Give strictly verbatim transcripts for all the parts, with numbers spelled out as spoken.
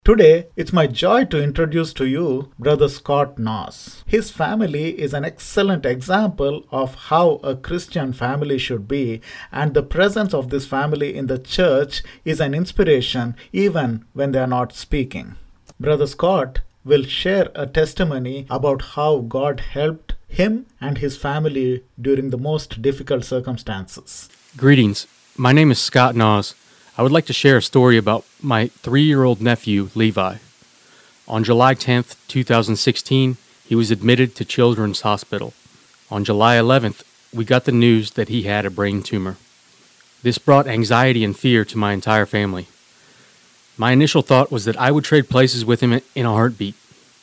Today, it's my joy to introduce to you Brother Scott Noss. His family is an excellent example of how a Christian family should be, and the presence of this family in the church is an inspiration even when they are not speaking. Brother Scott will share a testimony about how God helped him and his family during the most difficult circumstances. Greetings. My name is Scott Noss. I would like to share a story about my three-year-old nephew, Levi. On July tenth, twenty sixteen, he was admitted to Children's Hospital. On July eleventh, we got the news that he had a brain tumor. This brought anxiety and fear to my entire family. My initial thought was that I would trade places with him in a heartbeat.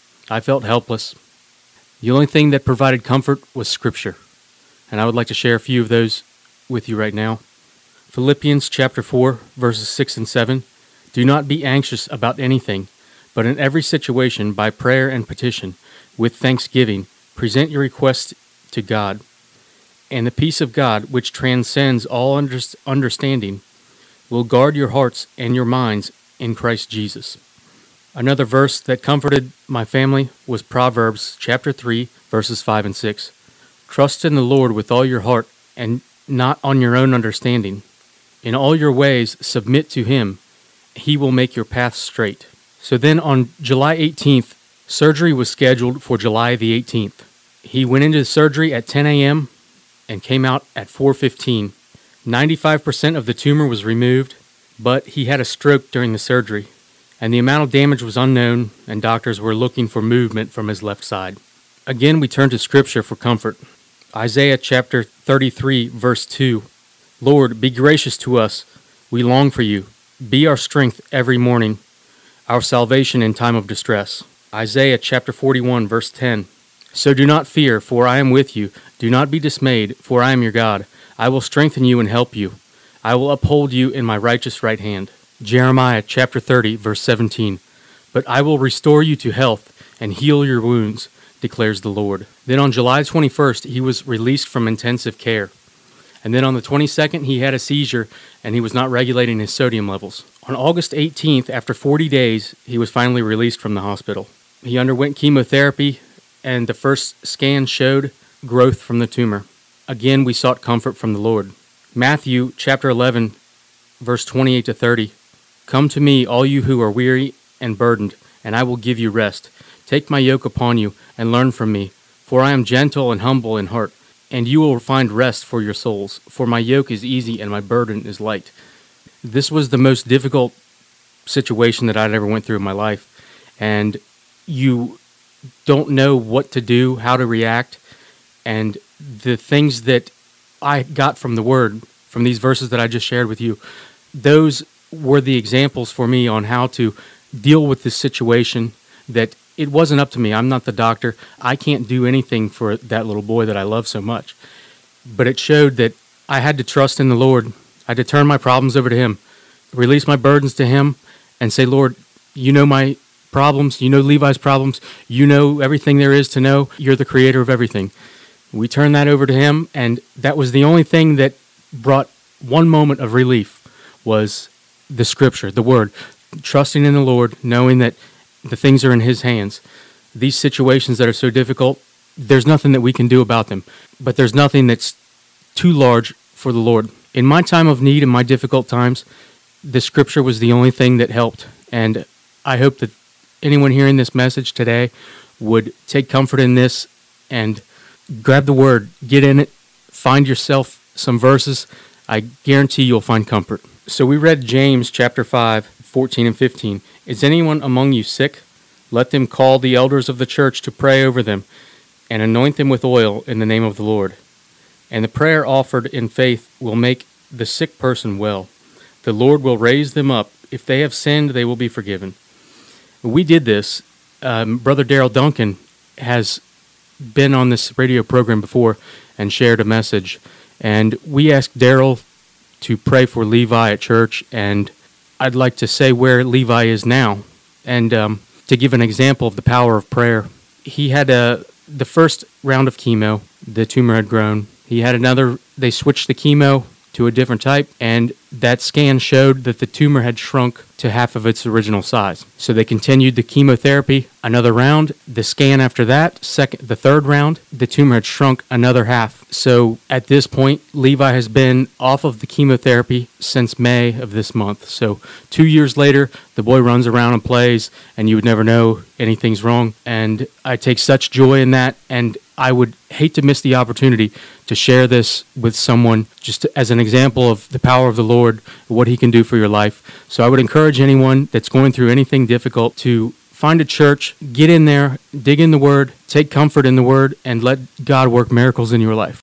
I felt helpless. The only thing that provided comfort was Scripture, and I would like to share a few of those with you right now. Philippians chapter four, verses six and seven. Do not be anxious about anything, but in every situation, by prayer and petition, with thanksgiving, present your requests to God. And the peace of God, which transcends all under- understanding, will guard your hearts and your minds in Christ Jesus. Another verse that comforted my family was Proverbs chapter three, verses five and six. Trust in the Lord with all your heart and not on your own understanding. In all your ways, submit to him. He will make your path straight. So then on July eighteenth, surgery was scheduled for July the eighteenth. He went into surgery at ten a.m. and came out at four fifteen. ninety-five percent of the tumor was removed, but he had a stroke during the surgery, and the amount of damage was unknown, and doctors were looking for movement from his left side. Again, we turn to Scripture for comfort. Isaiah chapter thirty-three, verse two. Lord, be gracious to us. We long for you. Be our strength every morning, our salvation in time of distress. Isaiah chapter forty-one, verse ten. So do not fear, for I am with you. Do not be dismayed, for I am your God. I will strengthen you and help you. I will uphold you in my righteous right hand. Jeremiah chapter thirty, verse seventeen. But I will restore you to health and heal your wounds, declares the Lord. Then on July twenty-first, he was released from intensive care. And then on the twenty-second, he had a seizure, and he was not regulating his sodium levels. On August eighteenth, after forty days, he was finally released from the hospital. He underwent chemotherapy, and the first scan showed growth from the tumor. Again, we sought comfort from the Lord. Matthew chapter eleven, verse twenty-eight to thirty. Come to me, all you who are weary and burdened, and I will give you rest. Take my yoke upon you, and learn from me, for I am gentle and humble in heart, and you will find rest for your souls, for my yoke is easy and my burden is light. This was the most difficult situation that I'd ever went through in my life, and you don't know what to do, how to react, and the things that I got from the Word, from these verses that I just shared with you, those were the examples for me on how to deal with this situation, that it wasn't up to me. I'm not the doctor. I can't do anything for that little boy that I love so much. But it showed that I had to trust in the Lord. I had to turn my problems over to him, release my burdens to him, and say, Lord, you know my problems. You know Levi's problems. You know everything there is to know. You're the creator of everything. We turned that over to him, and that was the only thing that brought one moment of relief, was the Scripture, the Word, trusting in the Lord, knowing that the things are in his hands. These situations that are so difficult, there's nothing that we can do about them, but there's nothing that's too large for the Lord. In my time of need, in my difficult times, the Scripture was the only thing that helped, and I hope that anyone hearing this message today would take comfort in this and grab the Word, get in it, find yourself some verses. I guarantee you'll find comfort. So we read James chapter five, fourteen and fifteen. Is anyone among you sick? Let them call the elders of the church to pray over them and anoint them with oil in the name of the Lord. And the prayer offered in faith will make the sick person well. The Lord will raise them up. If they have sinned, they will be forgiven. We did this. Um, Brother Daryl Duncan has been on this radio program before and shared a message. And we asked Daryl to pray for Levi at church, and I'd like to say where Levi is now, and um, to give an example of the power of prayer. He had a, the first round of chemo, the tumor had grown. He had another, they switched the chemo to a different type, and that scan showed that the tumor had shrunk to half of its original size. So they continued the chemotherapy another round. The scan after that, second, the third round, the tumor had shrunk another half. So at this point, Levi has been off of the chemotherapy since May of this month. So two years later, the boy runs around and plays, and you would never know anything's wrong. And I take such joy in that, and I would hate to miss the opportunity to share this with someone just as an example of the power of the Lord, what he can do for your life. So I would encourage anyone that's going through anything difficult to find a church, get in there, dig in the Word, take comfort in the Word, and let God work miracles in your life.